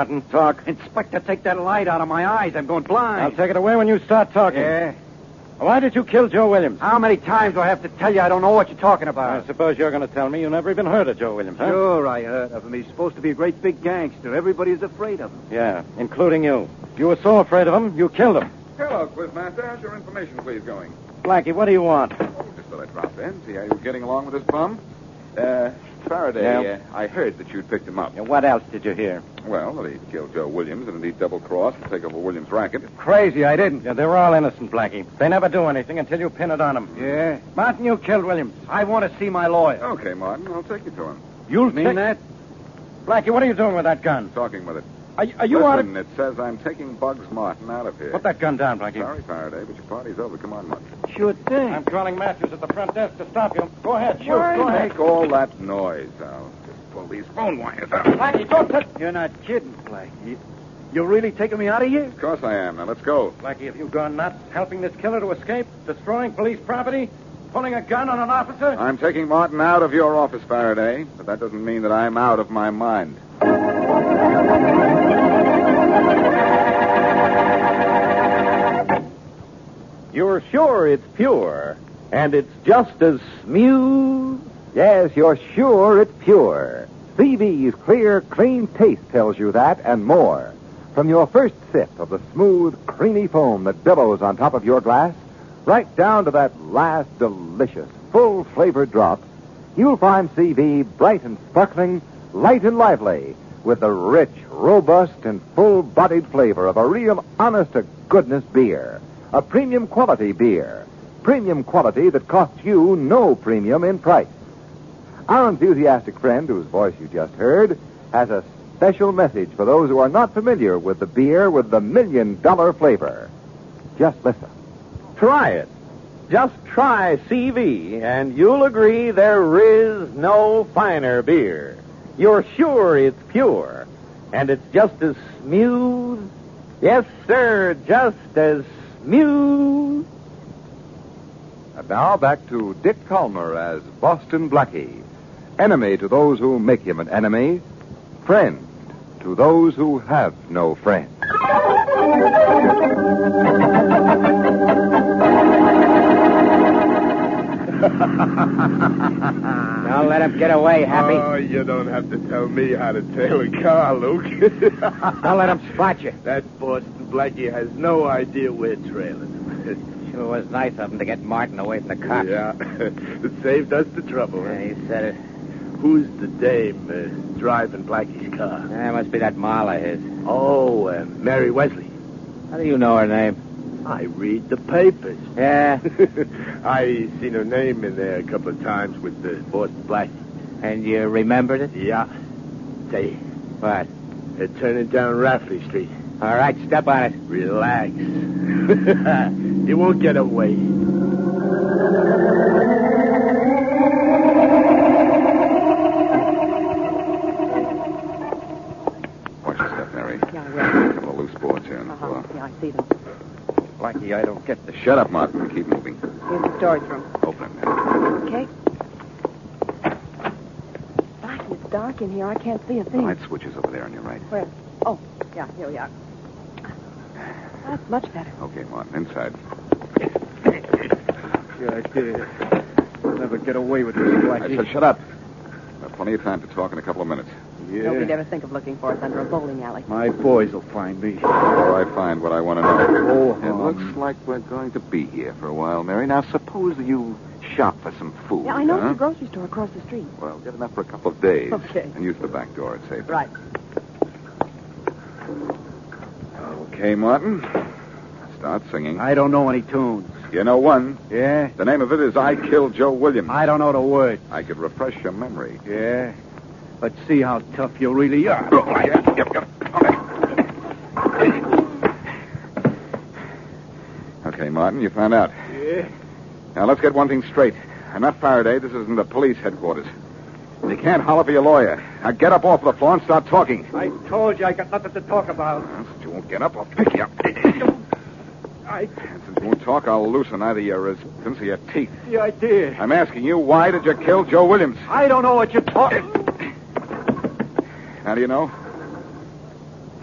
Martin. Talk. Inspector, take that light out of my eyes. I'm going blind. I'll take it away when you start talking. Yeah? Why did you kill Joe Williams? How many times do I have to tell you I don't know what you're talking about? I suppose you're going to tell me you never even heard of Joe Williams, huh? Sure, I heard of him. He's supposed to be a great big gangster. Everybody's afraid of him. Yeah, including you. You were so afraid of him, you killed him. Hello, Quizmaster. How's your information, please, going? Blackie, what do you want? Oh, just thought I'd drop in, see how you were getting along with this bum. Faraday, Yeah? I heard that you'd picked him up. And what else did you hear? Well, that he'd killed Joe Williams and he'd double-cross and take over Williams' racket. Crazy, I didn't. Yeah, they're all innocent, Blackie. They never do anything until you pin it on them. Yeah? Martin, you killed Williams. I want to see my lawyer. Okay, Martin, I'll take you to him. You'll Mean that? Blackie, what are you doing with that gun? Talking with it. Are you out of... Listen, it says I'm taking Bugs Martin out of here. Put that gun down, Blackie. Sorry, Faraday, but your party's over. Come on, Martin. Sure thing. I'm calling Matthews at the front desk to stop you. Go ahead, shoot. Why Go ahead. make all that noise? I'll just pull these phone wires out. Blackie, don't touch... You're not kidding, Blackie. You're really taking me out of here? Of course I am. Now, let's go. Blackie, have you gone nuts? Helping this killer to escape? Destroying police property? Pulling a gun on an officer? I'm taking Martin out of your office, Faraday, but that doesn't mean that I'm out of my mind. You're sure it's pure, and it's just as smooth? Yes, you're sure it's pure. CV's clear, clean taste tells you that and more. From your first sip of the smooth, creamy foam that billows on top of your glass, right down to that last delicious, full-flavored drop, you'll find CV bright and sparkling, light and lively, with the rich, robust, and full-bodied flavor of a real honest-to-goodness beer. A premium quality beer. Premium quality that costs you no premium in price. Our enthusiastic friend, whose voice you just heard, has a special message for those who are not familiar with the beer with the $1 million flavor. Just listen. Try it. Just try CV, and you'll agree there is no finer beer. You're sure it's pure, and it's just as smooth. Yes, sir, just as smooth. And now back to Dick Calmer as Boston Blackie. Enemy to those who make him an enemy. Friend to those who have no friend. Don't let him get away, Happy. Oh, you don't have to tell me how to tail a car, Luke. Don't let him spot you. That Boston Blackie has no idea we're trailing him. Sure was nice of him to get Martin away from the cops. Yeah, it saved us the trouble. Yeah, he said it. Who's the dame driving Blackie's car? That must be that Marla of his. Oh, Mary Wesley. How do you know her name? I read the papers. Yeah? I seen her name in there a couple of times with the Boston Blackie. And you remembered it? Yeah. Say, What? they're turning down Rafferty Street. All right, step on it. Relax. You won't get away. Watch your step, Mary. Yeah, I will. A couple of loose boards here on the floor. Yeah, I see them. Blackie, I don't get this. Shut up, Martin. Keep moving. Here's the storage room. Open it, Mary. Okay. Blackie, it's dark in here. I can't see a The thing. light switch is over there on your right. Where? Oh, yeah, here we are. That's much better. Okay, Martin. Inside. Yeah, I did. You'll never get away with this, I Blackie. said shut up. We'll have plenty of time to talk in a couple of minutes. Nobody'd ever think of looking for us under a bowling alley. My boys will find me. Before I find what I want to know. Oh, It looks like we're going to be here for a while, Mary. Now, suppose you shop for some food. Yeah, I know huh? the grocery store across the street. Well, get enough for a couple of days. Okay. And use the back door. It's safer. Right. Okay, Martin. Start singing. I don't know any tunes. You know one. Yeah? The name of it is I Killed Joe Williams. I don't know the words. I could refresh your memory. Yeah? Let's see how tough you really are. Okay, Martin, you found out. Yeah? Now, let's get one thing straight. I'm not Faraday. This isn't the police headquarters. You can't holler for your lawyer. Now, get up off the floor and start talking. I told you I got nothing to talk about. Well, since you won't get up, I'll pick you up. I And since you won't talk, I'll loosen either your resistance or your teeth. the idea. I'm asking you, why did you kill Joe Williams? I don't know what you're talking. How do you know?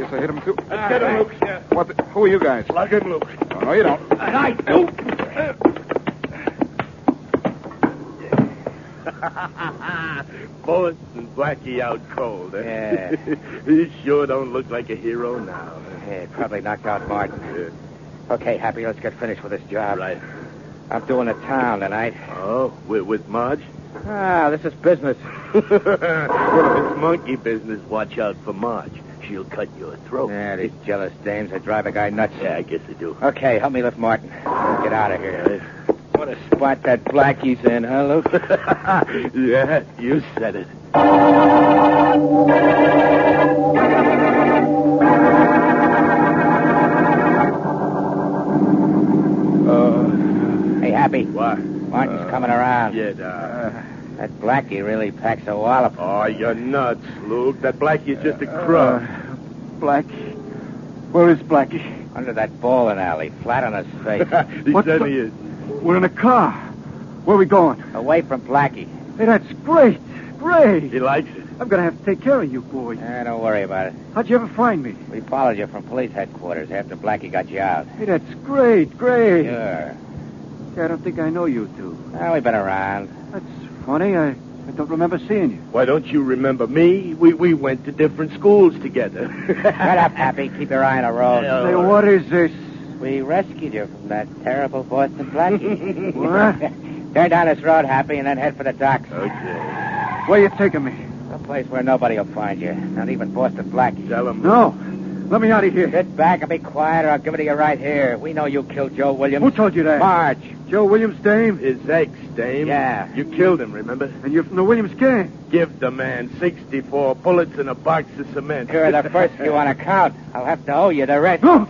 I hit him, too. Let's get him, Luke. Yeah. Who are you guys? Slug him, Luke. Oh, no, you don't. And I do. Bullets and Blackie out cold, eh? Yeah. He sure don't look like a hero now. Yeah, probably knocked out Martin. Yeah. Okay, Happy, let's get finished with this job. Right. I'm doing the town tonight. Oh, with Marge? This is business. Well, if it's monkey business, watch out for Marge. She'll cut your throat. Yeah, these jealous dames, they drive a guy nuts. Yeah, I guess they do. Okay, help me lift Martin. Get out of here. What a spot that Blackie's in, huh, Luke? Yeah, you said it. Hey, Happy. What? Martin's coming around. Yeah, That Blackie really packs a wallop. Oh, you're nuts, Luke. That Blackie's just a crook. Blackie. Where is Blackie? Under that bowling alley, flat on his face. He What said the- he is. We're in a car. Where are we going? Away from Blackie. Hey, that's great. Great. He likes it. I'm going to have to take care of you, boys. Don't worry about it. How'd you ever find me? We followed you from police headquarters after Blackie got you out. Hey, that's great. Great. Sure. I don't think I know you two. Well, we've been around. That's funny. I don't remember seeing you. Why don't you remember me? We went to different schools together. Shut up, Happy. Keep your eye on the road. Yeah. Say, what is this? We rescued you from that terrible Boston Blackie. What? Turn down this road, Happy, and then head for the docks. Okay. Where you taking me? Some place where nobody will find you. Not even Boston Blackie. Tell him. No. Let me out of here. Sit back and be quiet, or I'll give it to you right here. We know you killed Joe Williams. Who told you that? Marge. Joe Williams' dame? His ex, Dame. Yeah. You killed him, remember? And you're from the Williams gang? Give the man 64 bullets and a box of cement. You're the first you want to count. I'll have to owe you the rest. No.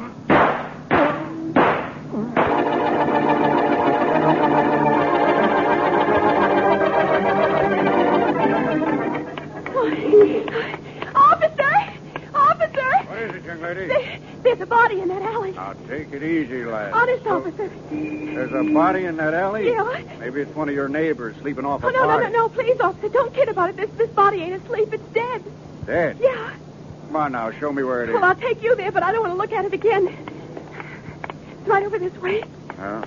Officer! What is it, young lady? There's a body in that alley. Now, take it easy, lad. Honest, officer. There's a body in that alley? Yeah. Maybe it's one of your neighbors sleeping off Oh, a no, party. no, please, officer. Don't kid about it. This body ain't asleep. It's dead. Dead? Yeah. Come on now, show me where it is. Well, I'll take you there, but I don't want to look at it again. It's right over this way. Oh.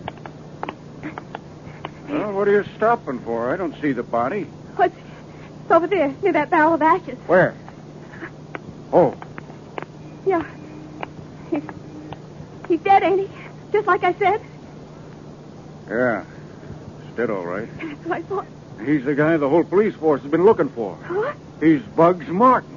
Well, what are you stopping for? I don't see the body. Oh, it's over there, near that barrel of ashes. Where? Oh, Yeah. He's dead, ain't he? Just like I said. yeah. It's dead, all right. That's what I thought. He's the guy the whole police force has been looking for. What? He's Bugs Martin.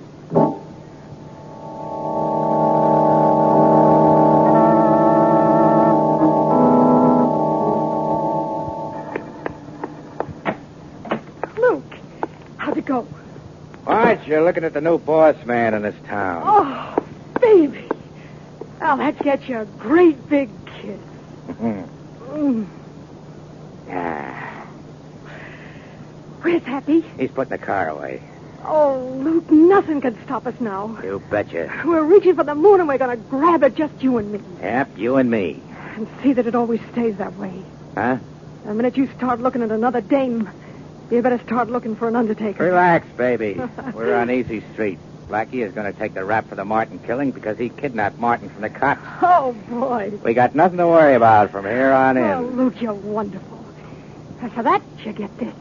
Luke, how'd it go? Marge, you're looking at the new boss man in this town. Oh, baby. Well, let's get you a great big kiss. Mm. Yeah. Where's Happy? He's putting the car away. Oh, Luke, nothing can stop us now. You betcha. We're reaching for the moon and we're going to grab it, just you and me. Yep, you and me. And see that it always stays that way. Huh? The minute you start looking at another dame, you better start looking for an undertaker. Relax, baby. We're on easy street. Blackie is going to take the rap for the Martin killing because he kidnapped Martin from the cops. Oh, boy. We got nothing to worry about from here on in. Oh, Luke, you're wonderful. And for that, you get this.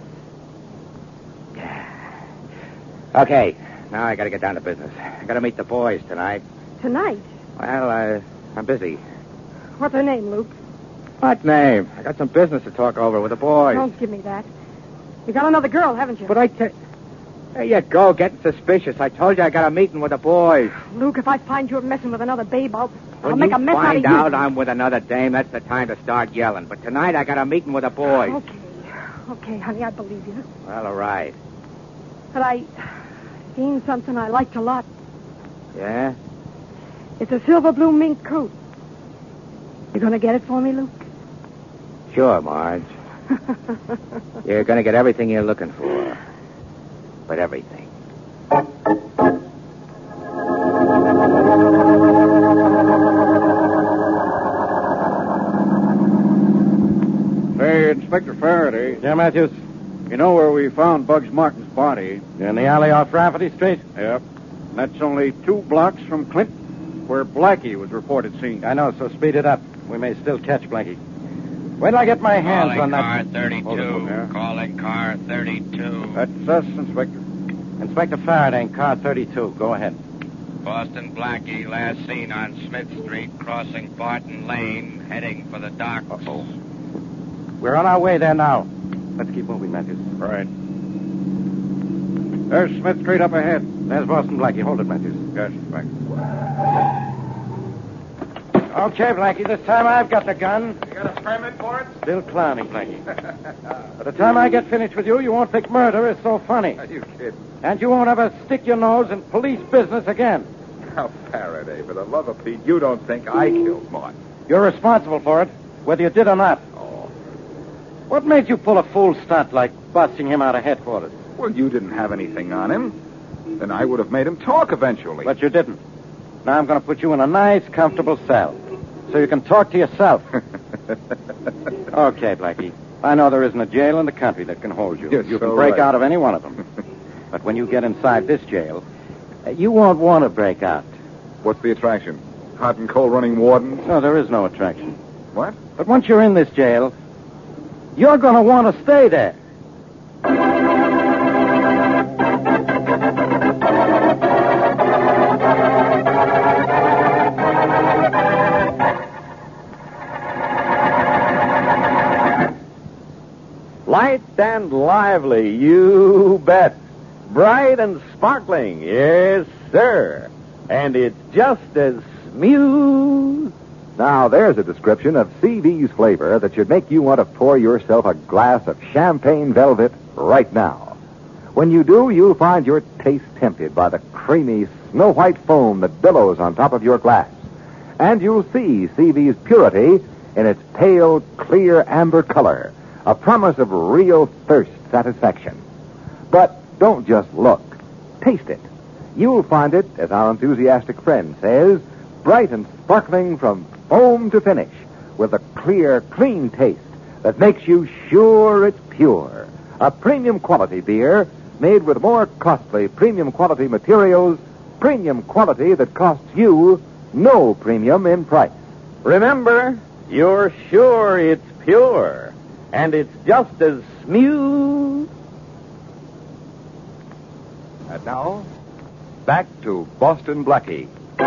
Okay, now I got to get down to business. I got to meet the boys tonight. Tonight. Well, I'm busy. What's her name, Luke? What name? I got some business to talk over with the boys. Don't give me that. You got another girl, haven't you? But there you go, getting suspicious. I told you I got a meeting with the boys. Luke, if I find you're messing with another babe, I'll When make you a mess out of find you. out I'm with another dame, that's the time to start yelling. But tonight I got a meeting with the boys. Okay, honey, I believe you. Well, all right. But I seen something I liked a lot. Yeah? It's a silver blue mink coat. You gonna get it for me, Luke? Sure, Marge. You're going to get everything you're looking for. But everything. Hey, Inspector Faraday. Yeah, Matthews. You know where we found Bugs Martin's body? In the alley off Rafferty Street? Yep. That's only 2 blocks from Clinton, where Blackie was reported seen. I know, so speed it up. We may still catch Blackie. Wait till I get my hands on that. Calling car 32. Hold it, yeah. Calling car 32. That's us, Inspector. Inspector Faraday, car 32. Go ahead. Boston Blackie, last seen on Smith Street, crossing Barton Lane, heading for the docks. Uh-oh. We're on our way there now. Let's keep moving, Matthews. Right. There's Smith Street up ahead. There's Boston Blackie. Hold it, Matthews. Yes, Inspector. Okay, Blackie, this time I've got the gun. You got a permit for it? Still clowning, Blackie. By the time I get finished with you, you won't think murder is so funny. Are you kidding? And you won't ever stick your nose in police business again. Now, Faraday, for the love of Pete, you don't think I killed Martin. You're responsible for it, whether you did or not. Oh. What made you pull a fool stunt like busting him out of headquarters? Well, you didn't have anything on him. Then I would have made him talk eventually. But you didn't. Now I'm going to put you in a nice, comfortable cell so you can talk to yourself. Okay, Blackie. I know there isn't a jail in the country that can hold you. You're You so can break right. out of any one of them. But when you get inside this jail, you won't want to break out. What's the attraction? Hot and cold running wardens? No, there is no attraction. What? But once you're in this jail, you're going to want to stay there. Light and lively, you bet. Bright and sparkling, yes, sir. And it's just as smooth. Now, there's a description of CV's flavor that should make you want to pour yourself a glass of champagne velvet right now. When you do, you'll find your taste tempted by the creamy, snow-white foam that billows on top of your glass. And you'll see CV's purity in its pale, clear amber color, a promise of real thirst satisfaction. But don't just look. Taste it. You'll find it, as our enthusiastic friend says, bright and sparkling from foam to finish, with a clear, clean taste that makes you sure it's pure. A premium quality beer made with more costly premium quality materials, premium quality that costs you no premium in price. Remember, you're sure it's pure. And it's just as smooth. And now, back to Boston Blackie.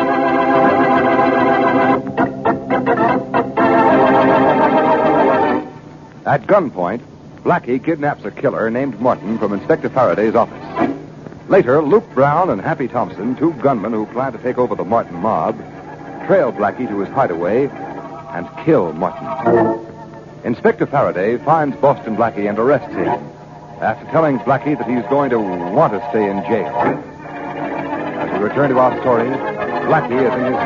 At gunpoint, Blackie kidnaps a killer named Martin from Inspector Faraday's office. Later, Luke Brown and Happy Thompson, 2 gunmen who plan to take over the Martin mob, trail Blackie to his hideaway and kill Martin. Inspector Faraday finds Boston Blackie and arrests him after telling Blackie that he's going to want to stay in jail. As we return to our story, Blackie is in his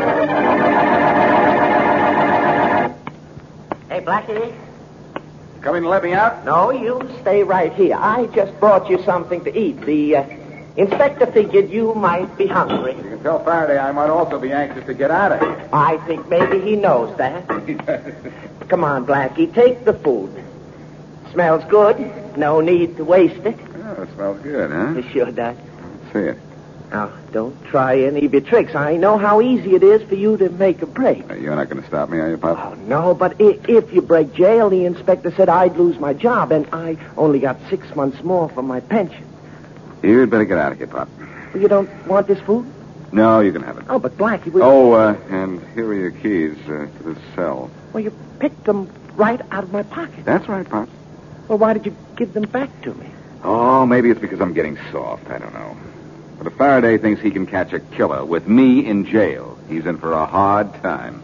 cell. Hey, Blackie. Come in and let me out? No, you stay right here. I just brought you something to eat. The inspector figured you might be hungry. You can tell Faraday I might also be anxious to get out of here. I think maybe he knows that. Come on, Blackie, take the food. Smells good. No need to waste it. Oh, it smells good, huh? It sure does. Let's see it. Now, don't try any of your tricks. I know how easy it is for you to make a break. You're not going to stop me, are you, Pop? Oh, no, but if you break jail, the inspector said I'd lose my job, and I only got 6 months more for my pension. You'd better get out of here, Pop. Well, you don't want this food? No, you can have it. Oh, but Blackie... And here are your keys to the cell. Well, you picked them right out of my pocket. That's right, Pop. Well, why did you give them back to me? Oh, maybe it's because I'm getting soft. I don't know. But if Faraday thinks he can catch a killer with me in jail, he's in for a hard time.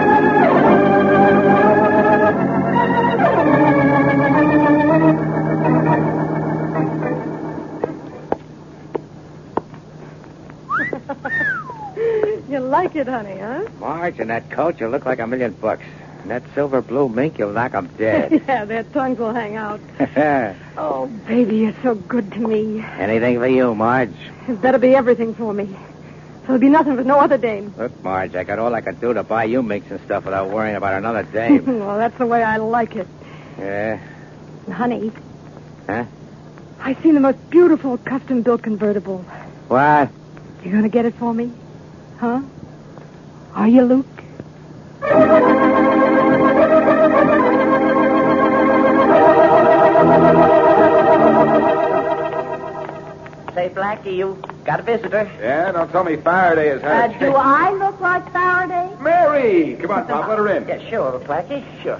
You like it, honey, huh? Marge, in that coat, you'll look like $1 million. And that silver blue mink, you'll knock 'em dead. Yeah, their tongues will hang out. Oh, baby, you're so good to me. Anything for you, Marge. It better be everything for me. There'll be nothing for no other dame. Look, Marge, I got all I could do to buy you minks and stuff without worrying about another dame. Well, that's the way I like it. Yeah? And, honey. Huh? I seen the most beautiful custom-built convertible. What? You gonna get it for me? Huh? Are you, Luke? Say, Blackie, you got a visitor. Yeah, don't tell me Faraday has had a Do I look like Faraday? Mary! Come on, Pop, let her in. Yeah, sure, Blackie, sure.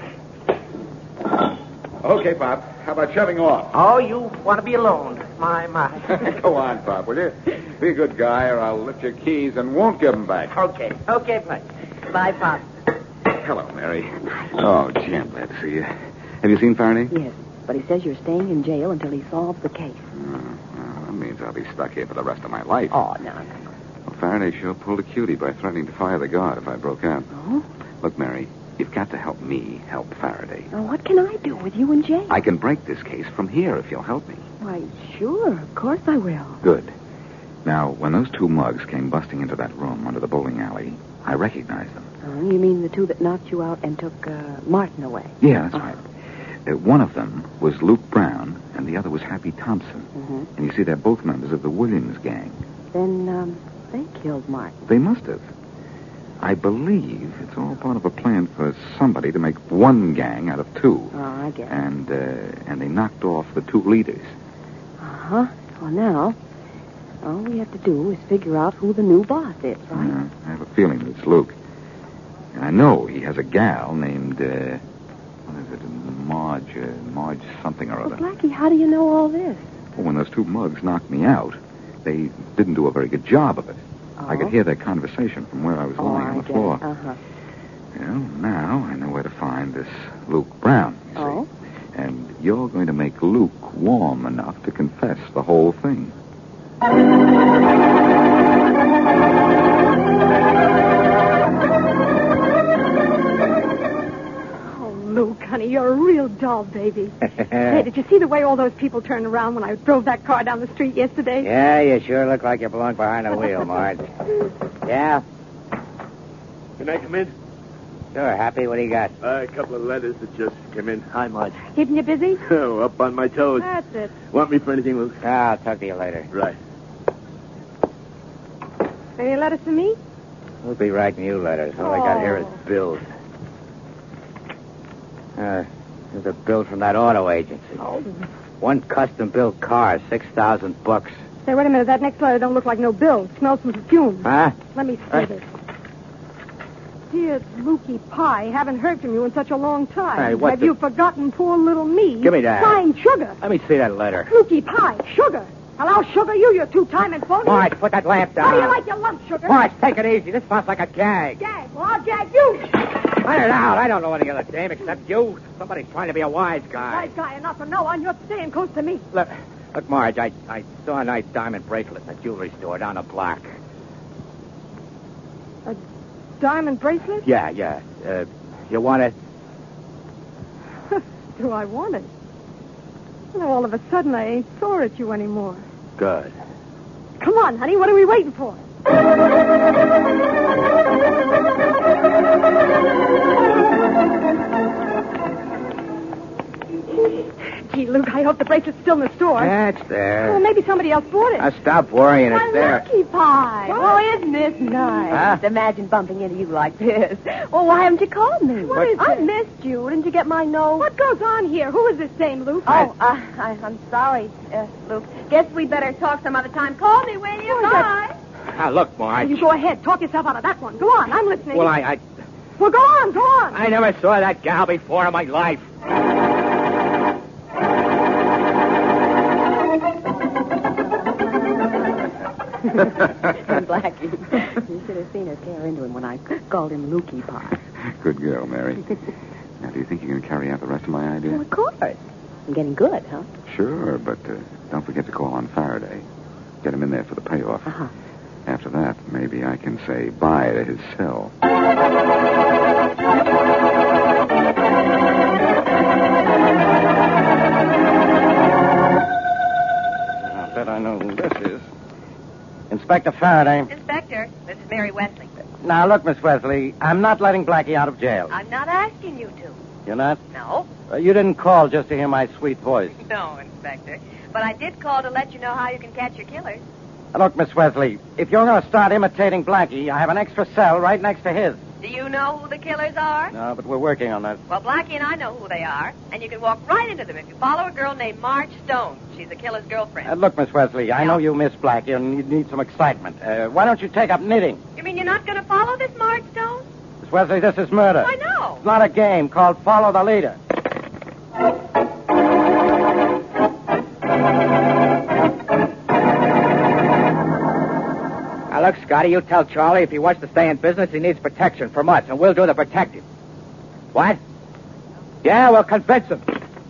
Okay, Pop. How about shoving off? Oh, you want to be alone. My. Go on, Pop, will you? Be a good guy, or I'll lift your keys and won't give them back. Okay, Blackie. Bye, Pop. Hello, Mary. Oh, gee, I'm glad to see you. Have you seen Faraday? Yes, but he says you're staying in jail until he solves the case. Well, that means I'll be stuck here for the rest of my life. Oh, no. Well, Faraday sure pulled a cutie by threatening to fire the guard if I broke out. Oh? Look, Mary, you've got to help me help Faraday. Now, what can I do with you in jail? I can break this case from here if you'll help me. Why, sure, of course I will. Good. Now, when those two mugs came busting into that room under the bowling alley, I recognized them. Oh, you mean the two that knocked you out and took Martin away? Yeah, that's right. One of them was Luke Brown, and the other was Happy Thompson. Mm-hmm. And you see, they're both members of the Williams gang. Then, they killed Martin. They must have. I believe it's all part of a plan for somebody to make one gang out of two. Oh, I guess. And they knocked off the two leaders. Uh-huh. Well, now, all we have to do is figure out who the new boss is, right? Yeah, I have a feeling it's Luke. And I know he has a gal named, what is it, Marge something or other. Well, Blackie, how do you know all this? Well, when those two mugs knocked me out, they didn't do a very good job of it. Oh? I could hear their conversation from where I was lying on the floor. Uh-huh. Well, now I know where to find this Luke Brown, you see. Oh? And you're going to make Luke warm enough to confess the whole thing. Luke, honey, you're a real doll baby. Hey, did you see the way all those people turned around when I drove that car down the street yesterday? Yeah, you sure look like you belong behind the wheel, Marge. Yeah? Can I come in? Sure, Happy. What do you got? A couple of letters that just came in. Hi, Marge. Keeping you busy? Oh, up on my toes. That's it. Want me for anything, Luke? I'll talk to you later. Right. Any letters for me? We'll be writing you letters. All I got here is bills. There's a bill from that auto agency. Oh. One custom-built car, $6,000. Say, wait a minute. That next letter don't look like no bill. It smells from perfume. Huh? Let me see this. Dear Lukey Pie, haven't heard from you in such a long time. Hey, what Have the- you forgotten poor little me? Give me that. Signed Sugar. Let me see that letter. Lukey Pie, Sugar. Hello, Sugar, you two-time and phony. Marge, put that lamp down. How do you like your lunch, Sugar? Marge, take it easy. This sounds like a gag. Gag. Well, I'll gag you. Let it out. I don't know any other dame except you. Somebody's trying to be a wise guy. Wise guy enough to know one. You're staying close to me. Look, Marge, I saw a nice diamond bracelet in a jewelry store down the block. A diamond bracelet? Yeah. You want it? Do I want it? You know, all of a sudden I ain't sore at you anymore. Good. Come on, honey. What are we waiting for? Gee, Luke, I hope the bracelet's still in the store. That's there. Well, maybe somebody else bought it. Now stop worrying. It's Why, there. Lucky Pie. What? Oh, isn't this nice? Huh? Just imagine bumping into you like this. Well, why haven't you called me? What is I it? missed you. Didn't you get my note? What goes on here? Who is this dame, Luke? Oh, I'm sorry, Luke. Guess we better talk some other time. Call me, will you? Bye. Now, look, Marge. You go ahead. Talk yourself out of that one. Go on. I'm listening. Well, I Well, go on. Go on. I never saw that gal before in my life. Blackie. You should have seen her tear into him when I called him Lukey Pie. Good girl, Mary. Now, do you think you can carry out the rest of my idea? Well, of course. I'm getting good, huh? Sure, but don't forget to call on Faraday. Get him in there for the payoff. Uh-huh. After that, maybe I can say bye to his cell. I'll bet I know who this is. Inspector Faraday. Inspector, this is Mary Wesley. Now, look, Miss Wesley, I'm not letting Blackie out of jail. I'm not asking you to. You're not? No. You didn't call just to hear my sweet voice. No, Inspector. But I did call to let you know how you can catch your killers. Look, Miss Wesley, if you're going to start imitating Blackie, I have an extra cell right next to his. Do you know who the killers are? No, but we're working on that. Well, Blackie and I know who they are, and you can walk right into them if you follow a girl named Marge Stone. She's the killer's girlfriend. Look, Miss Wesley, I know you miss Blackie and you need some excitement. Why don't you take up knitting? You mean you're not going to follow this Marge Stone? Miss Wesley, this is murder. I know. It's not a game called Follow the Leader. Now, look, Scotty, you tell Charlie if he wants to stay in business, he needs protection from us, and we'll do the protecting. What? Yeah, we'll convince him.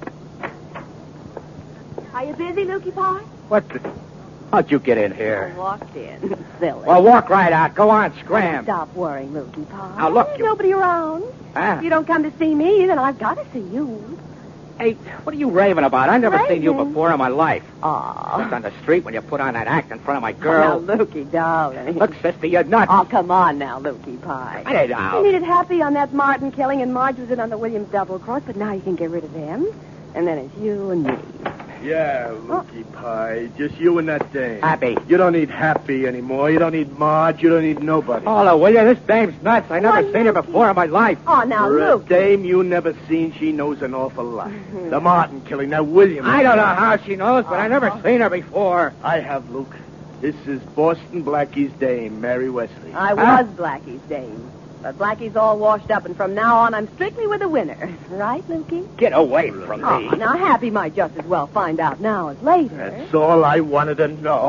Are you busy, Lukey Pie? What the... How'd you get in here? I walked in. Silly. Well, walk right out. Go on, scram. Stop worrying, Lukey Pie. Now, look, There's you... nobody around. Huh? If you don't come to see me, then I've got to see you. Hey, what are you raving about? I've never seen you Raving? before in my life. Aw. Just on the street when you put on that act in front of my girl. Now, Lukey, darling. Look, sister, you're nuts. Oh, come on now, Lukey Pie. Hey, now. You needed Happy on that Martin killing, and Marge was in on the Williams double cross, but now you can get rid of them. And then it's you and me. Yeah, Lukey Pie. Just you and that dame. Happy. You don't need Happy anymore. You don't need Marge. You don't need nobody. Oh, will you? This dame's nuts. I never Why, seen her Lukey. before in my life. Oh, now, For a Luke. dame you never seen, she knows an awful lot. The Martin killing, that William. I don't know how she knows, but I never seen her before. I have, Luke. This is Boston Blackie's dame, Mary Wesley. I was Blackie's dame. But Blackie's all washed up, and from now on, I'm strictly with the winner. Right, Lukey? Get away from Oh, me. now, Happy might just as well find out now as later. That's all I wanted to know.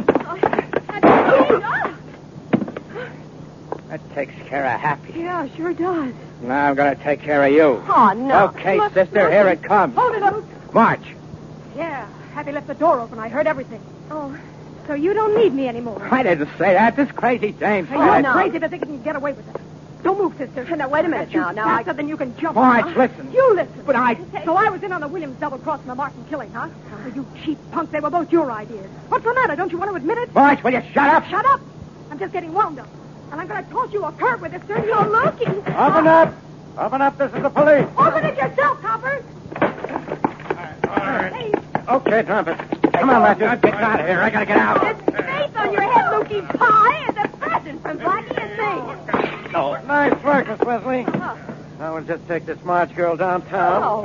That takes care of Happy. Yeah, sure does. Now I'm going to take care of you. Oh, no. Okay, Look, sister, Lukey. here it comes. Hold it up. March. Yeah, Happy left the door open. I heard everything. Oh, so you don't need me anymore. I didn't say that. This crazy dame Hey, said you're it. no. crazy to think you can get away with it. Don't move, sister. Now, wait a minute Shoot now. faster than you can jump. Marge, listen. You listen. But I... So I was in on the Williams double cross and the Martin killing, huh? Well, you cheap punk, they were both your ideas. What's the matter? Don't you want to admit it? March, will you shut up? Shut up. I'm just getting wound up. And I'm going to toss you a curb with this thing. You're looking. Open up. Open up. This is the police. Open it yourself, coppers. All right. Hey, Okay, Trumpet. Come on, Matthew. Get out of here. I got to get out. this face on your head, Lukey Pie, is a present from Blackie and me. No. Nice work, Miss Wesley. Now we'll just take this Marge girl downtown. Oh,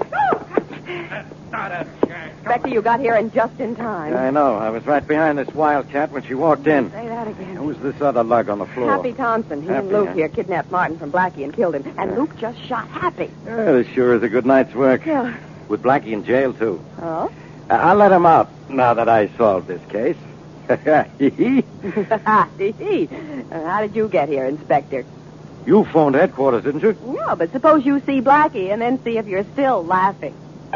Becky, you got here in just in time. I know. I was right behind this wildcat when she walked in. Say that again. Who's this other lug on the floor? Happy Thompson. He and Happy, Luke huh? here kidnapped Martin from Blackie and killed him. And Luke just shot Happy. Yeah, this sure is a good night's work. Yeah. With Blackie in jail, too. Oh? I'll let him out now that I solved this case. How did you get here, Inspector? You phoned headquarters, didn't you? No, but suppose you see Blackie and then see if you're still laughing.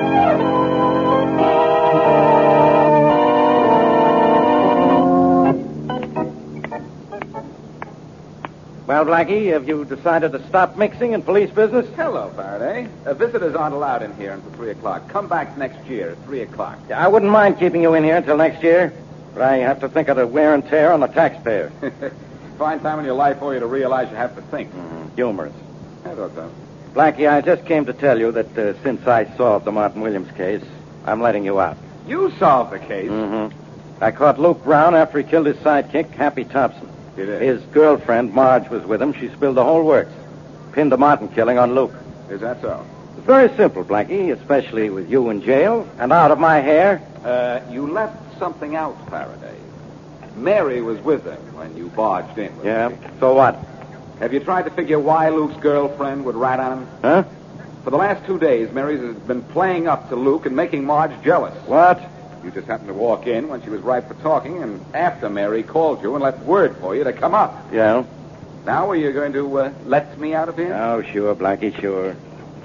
Well, Blackie, have you decided to stop mixing in police business? Hello, Faraday. Visitors aren't allowed in here until 3 o'clock. Come back next year at 3 o'clock. I wouldn't mind keeping you in here until next year, but I have to think of the wear and tear on the taxpayer. Fine time in your life for you to realize you have to think. Humorous. I thought so. Blackie, I just came to tell you that since I solved the Martin Williams case, I'm letting you out. You solved the case. I caught Luke Brown after he killed his sidekick, Happy Thompson. You did? His girlfriend, Marge, was with him. She spilled the whole works. Pinned the Martin killing on Luke. Is that so? It's very simple, Blackie, especially with you in jail and out of my hair. You left something out, Faraday. Mary was with them when you barged in. Yeah, so what? Have you tried to figure why Luke's girlfriend would rat on him? Huh? For the last 2 days, Mary's has been playing up to Luke and making Marge jealous. What? You just happened to walk in when she was ripe for talking, and after Mary called you and left word for you to come up. Yeah? Now are you going to let me out of here? Oh, sure, Blackie, sure.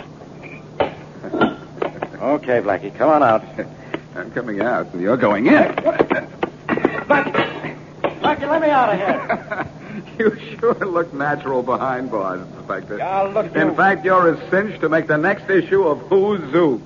Okay, Blackie, come on out. I'm coming out, and you're going in. Blackie, let me out of here. You sure look natural behind bars, Inspector. Yeah, look, In fact, you're as cinched to make the next issue of Who's Zoo.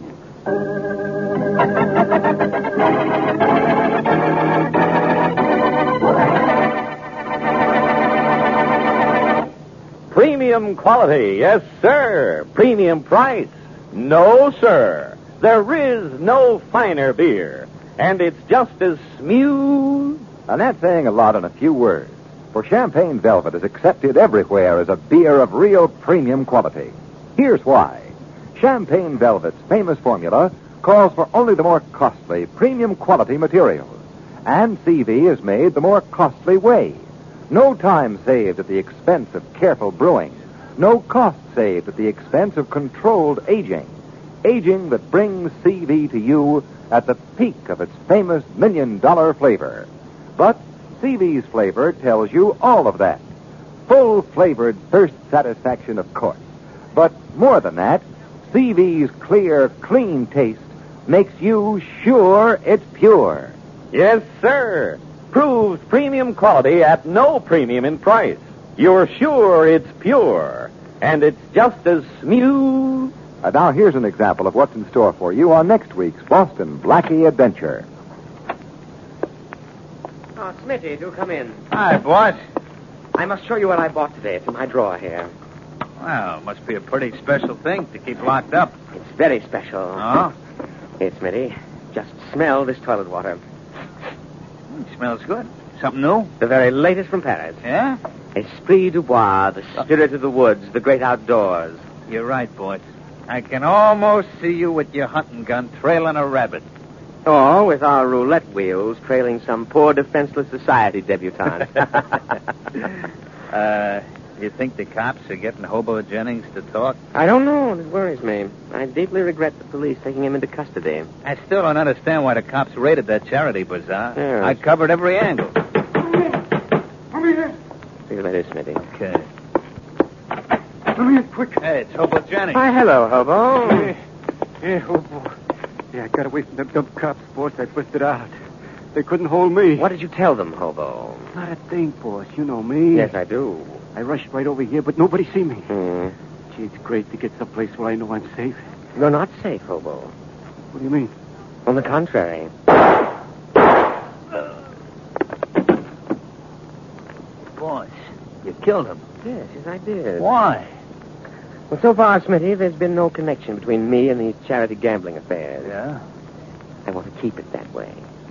Premium quality, yes, sir. Premium price, no, sir. There is no finer beer, and it's just as smooth, And that's saying a lot in a few words. For Champagne Velvet is accepted everywhere as a beer of real premium quality. Here's why. Champagne Velvet's famous formula calls for only the more costly, premium quality materials. And CV is made the more costly way. No time saved at the expense of careful brewing. No cost saved at the expense of controlled aging. Aging that brings CV to you at the peak of its famous $1 million flavor. But CV's flavor tells you all of that. Full-flavored thirst satisfaction, of course. But more than that, CV's clear, clean taste makes you sure it's pure. Yes, sir. Proves premium quality at no premium in price. You're sure it's pure. And it's just as smooth. Now, here's an example of what's in store for you on next week's Boston Blackie Adventure. Oh, Smitty, do come in. Hi, boss. I must show you what I bought today. It's in my drawer here. Well, must be a pretty special thing to keep locked up. It's very special. Oh? Here, Smitty. Just smell this toilet water. Smells good. Something new? The very latest from Paris. Yeah? Esprit du bois, the spirit of the woods, the great outdoors. You're right, boss. I can almost see you with your hunting gun trailing a rabbit. Or with our roulette wheels trailing some poor defenseless society debutante. You think the cops are getting Hobo Jennings to talk? I don't know. It worries me. I deeply regret the police taking him into custody. I still don't understand why the cops raided that charity bazaar. Yes. I covered every angle. Come here. See you later, Smitty. Okay. Come here, quick. Hey, it's Hobo Jennings. Hi, hello, Hobo. Yeah, oh, boy. Yeah, I got away from them dumb cops, boss. I busted out. They couldn't hold me. What did you tell them, Hobo? Not a thing, boss. You know me. Yes, I do. I rushed right over here, but nobody see me. Hmm. Gee, it's great to get someplace where I know I'm safe. You're not safe, Hobo. What do you mean? On the contrary. Boss, you killed him. Yes, I did. Why? Well, so far, Smitty, there's been no connection between me and these charity gambling affairs. Yeah? I want to keep it that way.